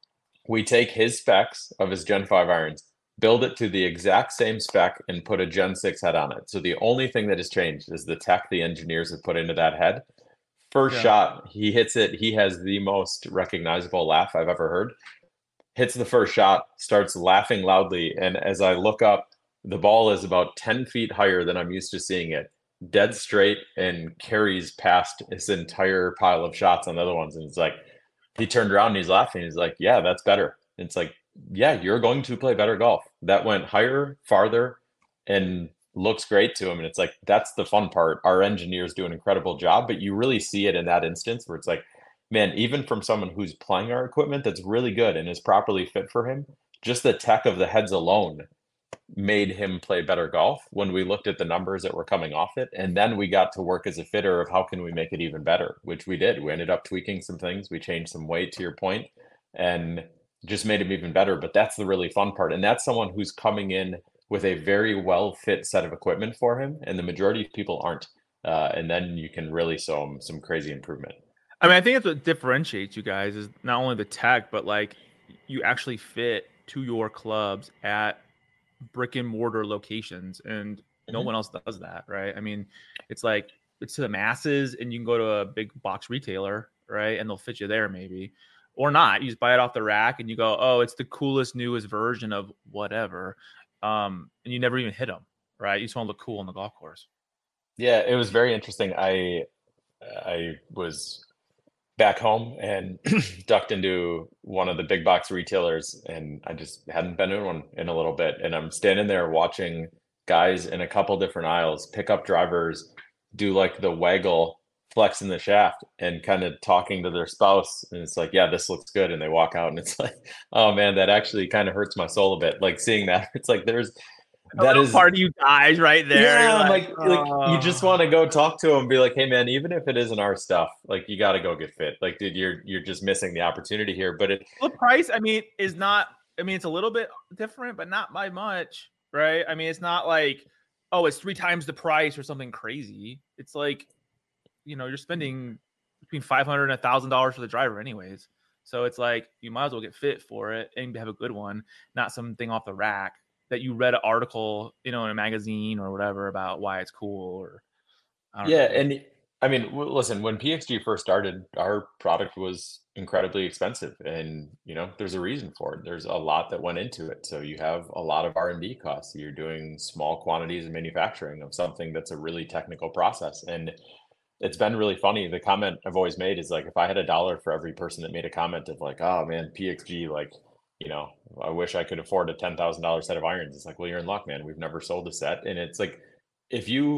we take his specs of his Gen five irons, build it to the exact same spec, and put a Gen six head on it. So the only thing that has changed is the tech the engineers have put into that head. First yeah. shot, he hits it. He has the most recognizable laugh I've ever heard. Hits the first shot, starts laughing loudly. And as I look up, the ball is about ten feet higher than I'm used to seeing it, dead straight, and carries past this entire pile of shots on the other ones. And it's like, he turned around and he's laughing. He's like, yeah, that's better. And it's like, yeah, you're going to play better golf. That went higher, farther, and looks great to him. And it's like, that's the fun part. Our engineers do an incredible job, but you really see it in that instance where it's like, man, even from someone who's playing our equipment that's really good and is properly fit for him, just the tech of the heads alone made him play better golf when we looked at the numbers that were coming off it. And then we got to work as a fitter of how can we make it even better, which we did. We ended up tweaking some things. We changed some weight, to your point, and just made him even better. But that's the really fun part. And that's someone who's coming in with a very well fit set of equipment for him. And the majority of people aren't. Uh, and then you can really show them some crazy improvement. I mean, I think that's what differentiates you guys is not only the tech, but like you actually fit to your clubs at brick and mortar locations, and mm-hmm. no one else does that, right? I mean, it's like it's to the masses, and you can go to a big box retailer, right, and they'll fit you there maybe, or not. You just buy it off the rack, and you go, oh, it's the coolest, newest version of whatever, um, and you never even hit them, right? You just want to look cool on the golf course. Yeah, it was very interesting. I I was back home and ducked into one of the big box retailers, and I just hadn't been in one in a little bit. And I'm standing there watching guys in a couple different aisles pick up drivers, do like the waggle, flexing the shaft, and kind of talking to their spouse. And it's like, yeah, this looks good. And they walk out, and it's like, oh man, that actually kind of hurts my soul a bit. Like seeing that, it's like there's that is part of you dies right there. Yeah, like, like, like oh. you just want to go talk to him and be like, hey man, even if it isn't our stuff, like you got to go get fit. Like, dude, you're you're just missing the opportunity here. But it the price, I mean, is not. I mean, it's a little bit different, but not by much, right? I mean, it's not like, oh, it's three times the price or something crazy. It's like, you know, you're spending between five hundred and a thousand dollars for the driver, anyways. So it's like you might as well get fit for it and have a good one, not something off the rack that you read an article, you know, in a magazine or whatever about why it's cool. Or I don't yeah, know. and I mean, listen, when P X G first started, our product was incredibly expensive, and you know, there's a reason for it. There's a lot that went into it, so you have a lot of R and D costs. You're doing small quantities of manufacturing of something that's a really technical process, and it's been really funny. The comment I've always made is like, if I had a dollar for every person that made a comment of like, oh man, P X G, like, you know, I wish I could afford a ten thousand dollars set of irons. It's like, well, you're in luck, man. We've never sold a set. And it's like, if you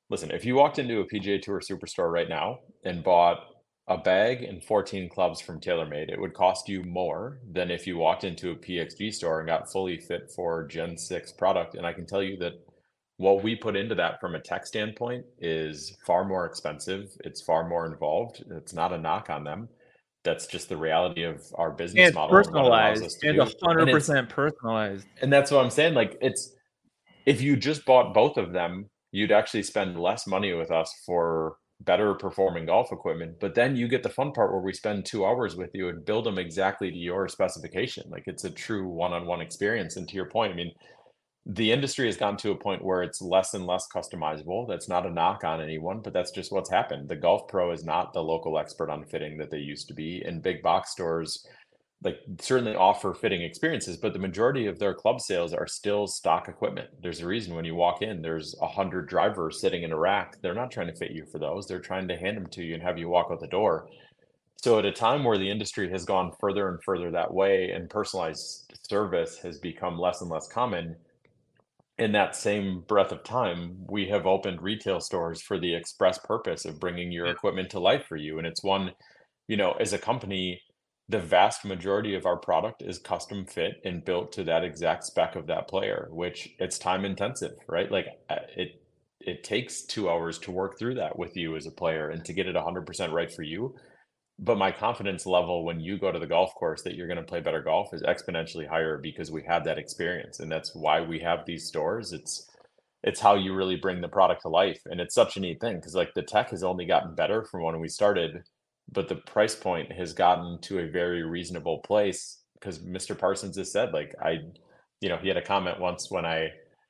listen, if you walked into a P G A Tour Superstore right now and bought a bag and fourteen clubs from TaylorMade, it would cost you more than if you walked into a P X G store and got fully fit for Gen six product. And I can tell you that what we put into that from a tech standpoint is far more expensive. It's far more involved. It's not a knock on them. That's just the reality of our business And model. personalized. And, and one hundred percent personalized. And that's what I'm saying. Like, it's, if you just bought both of them, you'd actually spend less money with us for better performing golf equipment. But then you get the fun part where we spend two hours with you and build them exactly to your specification. Like, it's a true one-on-one experience. And to your point, I mean, the industry has gotten to a point where it's less and less customizable. That's not a knock on anyone, but that's just what's happened. The golf pro is not the local expert on fitting that they used to be. And big box stores, like, certainly offer fitting experiences, but the majority of their club sales are still stock equipment. There's a reason when you walk in, there's a hundred drivers sitting in a rack. They're not trying to fit you for those. They're trying to hand them to you and have you walk out the door. So at a time where the industry has gone further and further that way and personalized service has become less and less common, in that same breath of time, we have opened retail stores for the express purpose of bringing your equipment to life for you. And it's one, you know, as a company, the vast majority of our product is custom fit and built to that exact spec of that player, which it's time intensive, right? Like, it, it takes two hours to work through that with you as a player and to get it one hundred percent right for you. But my confidence level when you go to the golf course that you're going to play better golf is exponentially higher because we have that experience. And that's why we have these stores. It's it's how you really bring the product to life. And it's such a neat thing because, like, the tech has only gotten better from when we started, but the price point has gotten to a very reasonable place because Mister Parsons has said, like, I, you know, he had a comment once when I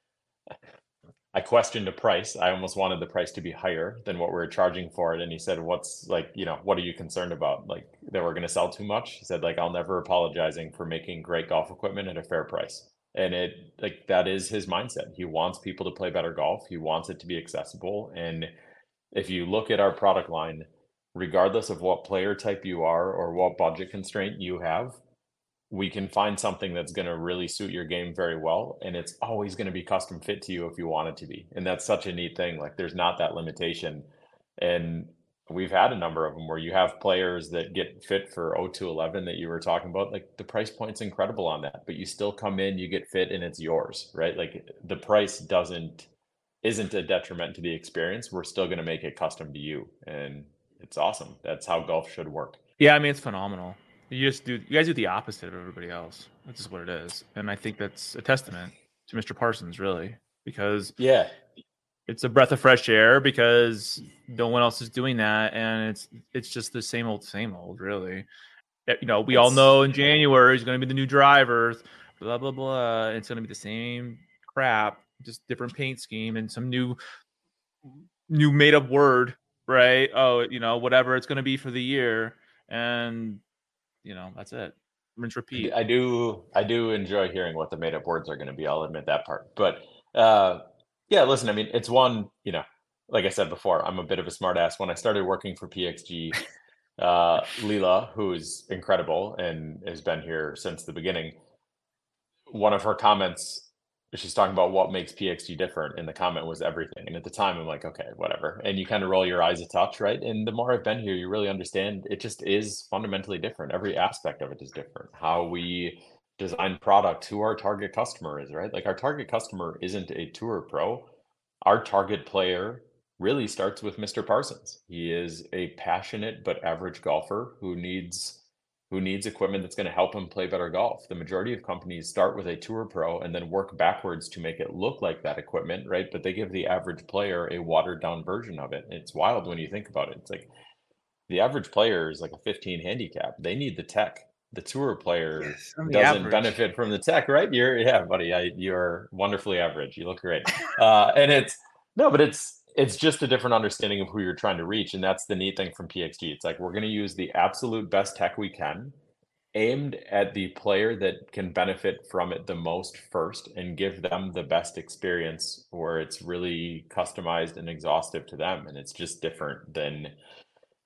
I questioned the price. I almost wanted the price to be higher than what we were charging for it. And he said, what's, like, you know, what are you concerned about? Like, that we're going to sell too much? He said, like, I'll never apologizing for making great golf equipment at a fair price. And it, like, that is his mindset. He wants people to play better golf. He wants it to be accessible. And if you look at our product line, regardless of what player type you are or what budget constraint you have, we can find something that's going to really suit your game very well. And it's always going to be custom fit to you if you want it to be. And that's such a neat thing. Like, there's not that limitation. And we've had a number of them where you have players that get fit for oh two eleven that you were talking about. Like, the price point's incredible on that, but you still come in, you get fit, and it's yours, right? Like, the price doesn't, isn't a detriment to the experience. We're still going to make it custom to you. And it's awesome. That's how golf should work. Yeah. I mean, it's phenomenal. You just do, you guys do the opposite of everybody else. That's just what it is. And I think that's a testament to Mister Parsons, really, because yeah, it's a breath of fresh air because no one else is doing that. And it's, it's just the same old, same old, really. You know, we it's, all know in January is going to be the new drivers, blah, blah, blah. It's going to be the same crap, just different paint scheme and some new, new made up word, right? Oh, you know, whatever it's going to be for the year. And, you know, that's it. Rinse, repeat. I do, I do enjoy hearing what the made up words are going to be. I'll admit that part. But uh, yeah, listen, I mean, it's one, you know, like I said before, I'm a bit of a smart ass. When I started working for P X G, uh, Leela, who's incredible and has been here since the beginning, one of her comments, she's talking about what makes P X G different, and the comment was everything. And at the time, I'm like, okay, whatever. And you kind of roll your eyes a touch, right? And the more I've been here, you really understand it just is fundamentally different. Every aspect of it is different. How we design product, who our target customer is, right? Like, our target customer isn't a tour pro. Our target player really starts with Mister Parsons. He is a passionate but average golfer who needs who needs equipment that's going to help him play better golf. The majority of companies start with a tour pro and then work backwards to make it look like that equipment, right? But they give the average player a watered down version of it. It's wild when you think about it. It's like the average player is like a fifteen handicap. They need the tech. The tour player yes, doesn't average. benefit from the tech, right? You're, yeah, buddy, I, you're wonderfully average. You look great. Uh, and it's, no, but it's, it's just a different understanding of who you're trying to reach. And that's the neat thing from P X G. It's like, we're going to use the absolute best tech we can, aimed at the player that can benefit from it the most first, and give them the best experience where it's really customized and exhaustive to them. And it's just different than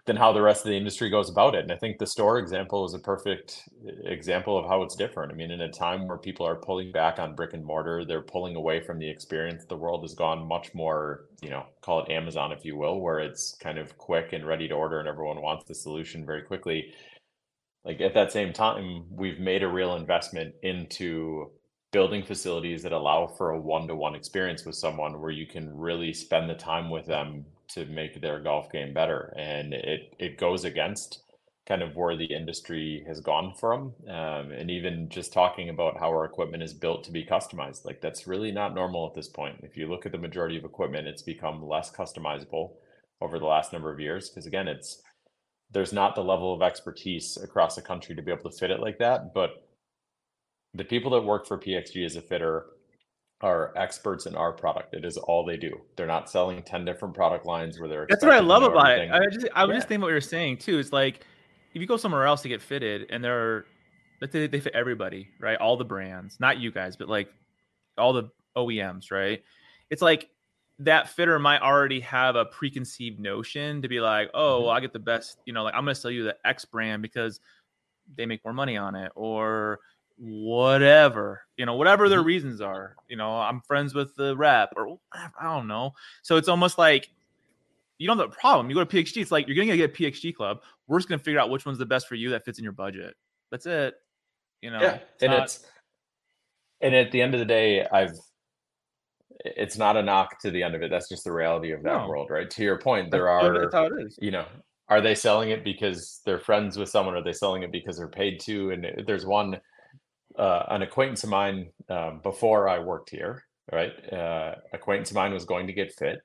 than how the rest of the industry goes about it. And I think the store example is a perfect example of how it's different. I mean, in a time where people are pulling back on brick and mortar, they're pulling away from the experience. The world has gone much more, you know, call it Amazon, if you will, where it's kind of quick and ready to order and everyone wants the solution very quickly. Like at that same time, we've made a real investment into building facilities that allow for a one-to-one experience with someone where you can really spend the time with them to make their golf game better. And it it goes against kind of where the industry has gone from. Um, and even just talking about how our equipment is built to be customized, like that's really not normal at this point. If you look at the majority of equipment, it's become less customizable over the last number of years. Because again, it's there's not the level of expertise across the country to be able to fit it like that. But the people that work for P X G as a fitter are experts in our product. It is all they do. They're not selling ten different product lines where they're That's what I love about everything. it. I just I was Yeah. just thinking what you were saying too. It's like if you go somewhere else to get fitted and they're let's say they fit everybody, right? All the brands, not you guys, but like all the O E Ms, right? It's like that fitter might already have a preconceived notion to be like, oh, Mhm. well, I get the best, you know, like I'm going to sell you the X brand because they make more money on it or whatever, you know, whatever their Mhm. reasons are. You know, I'm friends with the rep or whatever, I don't know. So it's almost like you don't have a problem. You go to P X G, it's like you're going to get a P X G club. We're just going to figure out which one's the best for you that fits in your budget. That's it. You know, Yeah. it's And not- it's and at the end of the day, I've it's not a knock to the end of it. That's just the reality of that No. world, right? To your point, there that's, are that's how it is. you know, are they selling it because they're friends with someone? Are they selling it because they're paid to? And it- there's one, uh, an acquaintance of mine um, before I worked here, right? Uh, acquaintance of mine was going to get fit.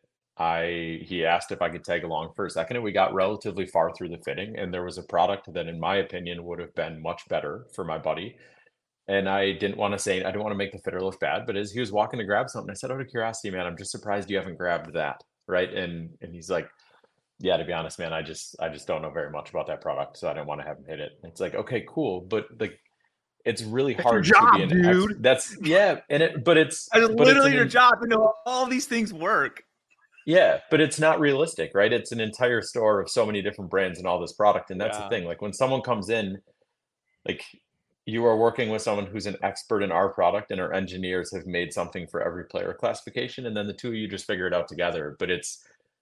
I he asked if I could tag along for a second, and we got relatively far through the fitting, and there was a product that, in my opinion, would have been much better for my buddy. And I didn't want to say I didn't want to make the fitter look bad, but as he was walking to grab something, I said, out of curiosity, man, I'm just surprised you haven't grabbed that, right? And and he's like, yeah, to be honest, man, I just I just don't know very much about that product, so I didn't want to have him hit it. It's like, okay, cool, but like, it's really That's your hard job, to be an ex- dude. That's yeah, and it, but it's It's but it's literally an your in- job to know how all these things work. Yeah, but it's not realistic, right? It's an entire store of so many different brands and all this product, and that's Yeah. the thing. Like when someone comes in, like you are working with someone who's an expert in our product, and our engineers have made something for every player classification, and then the two of you just figure it out together. But it's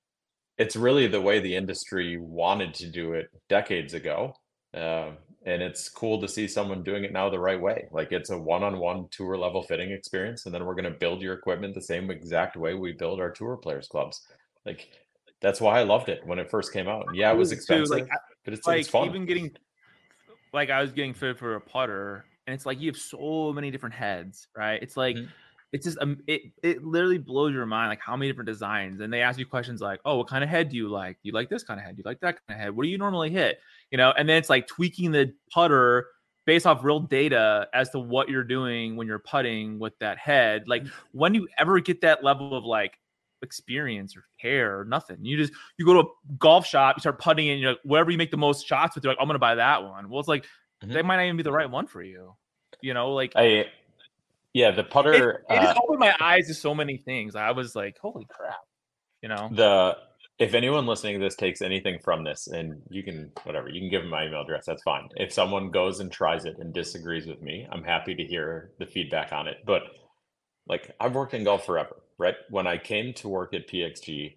it's really the way the industry wanted to do it decades ago. Um, and it's cool to see someone doing it now the right way. Like it's a one-on-one tour level fitting experience, and then we're going to build your equipment the same exact way we build our tour players clubs. Like that's why I loved it when it first came out. Yeah, it was Too, expensive, like, I- but it's, like it's fun. even getting like I was getting fitted for a putter, and it's like you have so many different heads, right? It's like Mhm. it's just um, it it literally blows your mind like how many different designs, and they ask you questions like, oh, what kind of head do you like? Do you like this kind of head? Do you like that kind of head? What do you normally hit? You know, and then it's like tweaking the putter based off real data as to what you're doing when you're putting with that head. Like when you ever get that level of like experience or care or nothing, you just you go to a golf shop, you start putting in, you know, wherever you make the most shots with, you're like, I'm gonna buy that one. Well, it's like Mhm. that might not even be the right one for you. You know, like I yeah, the it, putter it just uh, opened my eyes to so many things. I was like, holy crap, you know. the if anyone listening to this takes anything from this, and you can whatever, you can give them my email address, that's fine. If someone goes and tries it and disagrees with me, I'm happy to hear the feedback on it. But like I've worked in golf forever, right? When I came to work at P X G,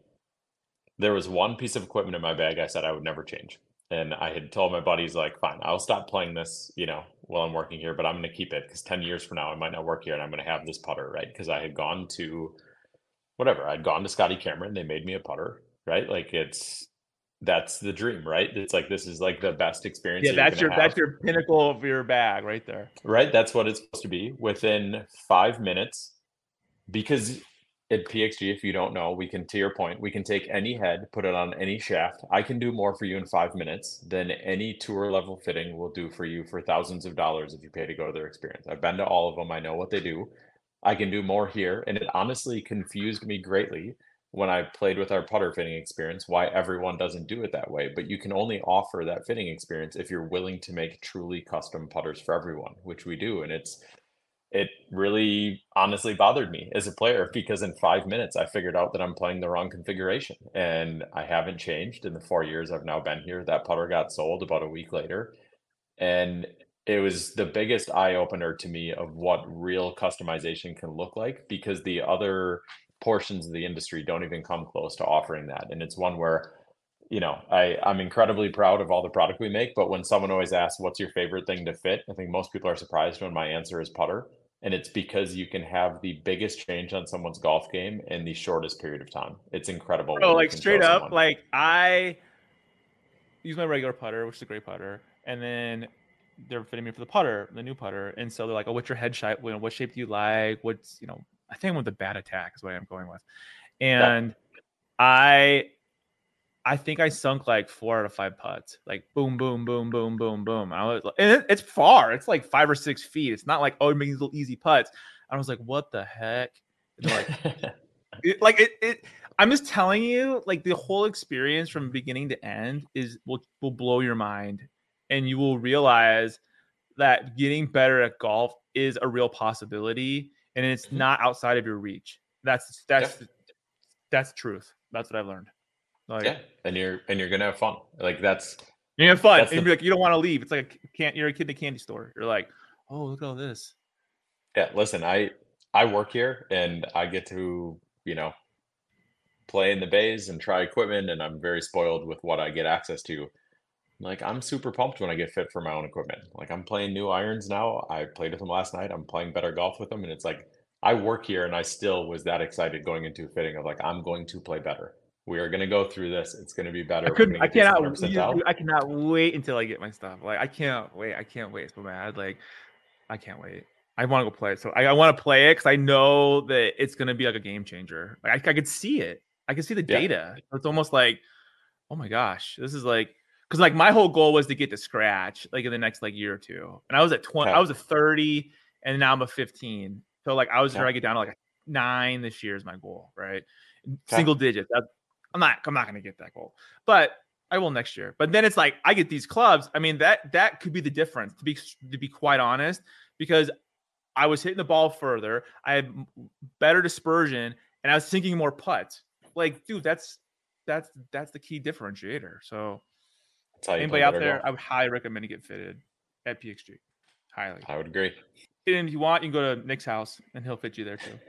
there was one piece of equipment in my bag I said I would never change. And I had told my buddies, like, fine, I'll stop playing this, you know, while I'm working here, but I'm going to keep it because ten years from now, I might not work here and I'm going to have this putter, right? Because I had gone to whatever, I'd gone to Scotty Cameron, they made me a putter, right? Like it's that's the dream, right? It's like this is like the best experience. Yeah, that you're that's your gonna that's have. your pinnacle of your bag right there. Right? That's what it's supposed to be. Within five minutes, because at P X G, if you don't know, we can, to your point, we can take any head, put it on any shaft. I can do more for you in five minutes than any tour level fitting will do for you for thousands of dollars if you pay to go to their experience. I've been to all of them. I know what they do. I can do more here. And it honestly confused me greatly when I played with our putter fitting experience, why everyone doesn't do it that way. But you can only offer that fitting experience if you're willing to make truly custom putters for everyone, which we do. And it's, it really honestly bothered me as a player because in five minutes I figured out that I'm playing the wrong configuration, and I haven't changed in the four years I've now been here. That putter got sold about a week later, and it was the biggest eye opener to me of what real customization can look like, because the other portions of the industry don't even come close to offering that. And it's one where, you know, I, I'm incredibly proud of all the product we make, but when someone always asks, what's your favorite thing to fit? I think most people are surprised when my answer is putter. And it's because you can have the biggest change on someone's golf game in the shortest period of time. It's incredible. Oh, like straight up, someone. Like I use my regular putter, which is a great putter. And then they're fitting me for the putter, the new putter. And so they're like, oh, what's your head shape? You know, what shape do you like? What's, you know, I think I'm with the bad attack is what I'm going with. And yeah. I, I think I sunk like four out of five putts, like boom, boom, boom, boom, boom, boom. I was, and it, it's far. It's like five or six feet. It's not like, oh, it makes little easy putts. I was like, what the heck? And like, it, like it, it, I'm just telling you, like the whole experience from beginning to end is will will blow your mind, and you will realize that getting better at golf is a real possibility, and it's mm-hmm. not outside of your reach. That's that's yeah. that's the truth. That's what I've learned. Like, yeah, and you're and you're gonna have fun. Like that's you have fun, and the, you're like you don't want to leave. It's like a can't you're a kid in a candy store. You're like, oh, look at all this. Yeah, listen, I I work here, and I get to you know play in the bays and try equipment, and I'm very spoiled with what I get access to. Like I'm super pumped when I get fit for my own equipment. Like I'm playing new irons now. I played with them last night. I'm playing better golf with them, and it's like I work here, and I still was that excited going into fitting of like I'm going to play better. We are going to go through this. It's going to be better. I couldn't. I cannot. You, I cannot wait until I get my stuff. Like I can't wait. I can't wait. So mad. Like I can't wait. I want to go play it. So I, I want to play it because I know that it's going to be like a game changer. Like I, I could see it. I could see the data. Yeah. It's almost like, oh my gosh, this is like because like my whole goal was to get to scratch like in the next like year or two. And I was at twenty. Okay. I was at thirty, and now I'm a fifteen. So like I was okay. trying to get down to like a nine this year is my goal, right? Okay. Single digits. That's I'm not I'm not going to get that goal, but I will next year. But then it's like I get these clubs. I mean, that that could be the difference, to be to be quite honest, because I was hitting the ball further. I had better dispersion, and I was sinking more putts. Like, dude, that's that's that's the key differentiator. So anybody out there, golf. I would highly recommend to get fitted at P X G. Highly. I would agree. And if you want, you can go to Nick's house, and he'll fit you there too.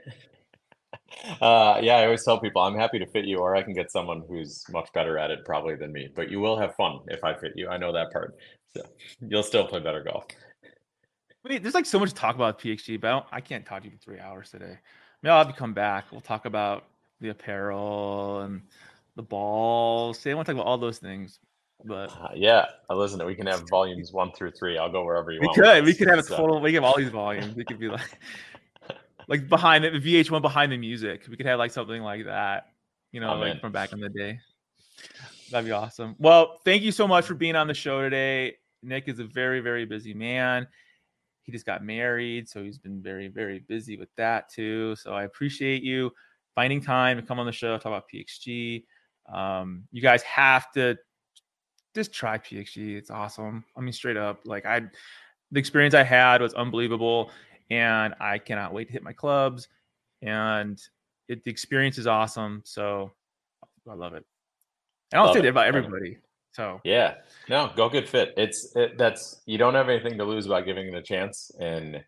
Uh, yeah, I always tell people I'm happy to fit you, or I can get someone who's much better at it probably than me. But you will have fun if I fit you. I know that part. So you'll still play better golf. I mean, there's like so much to talk about P X G, but I, don't, I can't talk to you for three hours today. Maybe I'll have to come back. We'll talk about the apparel and the balls. See, I want to talk about all those things. But uh, yeah, listen, we can have volumes one through three. I'll go wherever you we want. We could. We could have a total. So. We could have all these volumes. We could be like. Like behind it, V H one behind the music. We could have like something like that, you know, I'm like in. From back in the day. That'd be awesome. Well, thank you so much for being on the show today. Nick is a very, very busy man. He just got married, so he's been very, very busy with that too. So I appreciate you finding time to come on the show, talk about P X G. Um, you guys have to just try P X G. It's awesome. I mean, straight up, like I, the experience I had was unbelievable. And I cannot wait to hit my clubs, and it, the experience is awesome. So I love it. And I'll say that about everybody. So yeah, no, go get fit. It's it, that's you don't have anything to lose about giving it a chance. And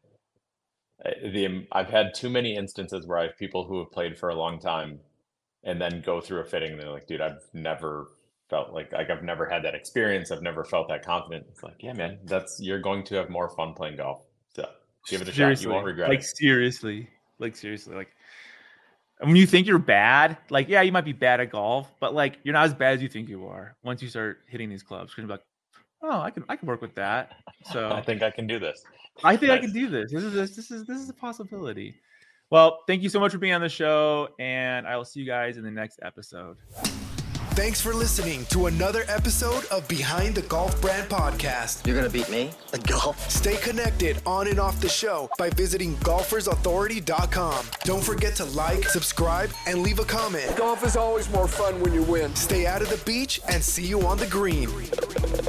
the I've had too many instances where I have people who have played for a long time, and then go through a fitting, and they're like, "Dude, I've never felt like like I've never had that experience. I've never felt that confident." It's like, yeah, man, that's you're going to have more fun playing golf. So. Give it a seriously. shot. You won't regret like, it. Seriously. Like, seriously. Like, when you think you're bad, like, yeah, you might be bad at golf, but, like, you're not as bad as you think you are once you start hitting these clubs. You're going to be like, oh, I can I can work with that. So I think I can do this. I think nice. I can do this. This is this, this is this is a possibility. Well, thank you so much for being on the show, and I will see you guys in the next episode. Thanks for listening to another episode of Behind the Golf Brand Podcast. You're going to beat me at golf? Stay connected on and off the show by visiting golfers authority dot com. Don't forget to like, subscribe, and leave a comment. Golf is always more fun when you win. Stay out of the beach and see you on the green.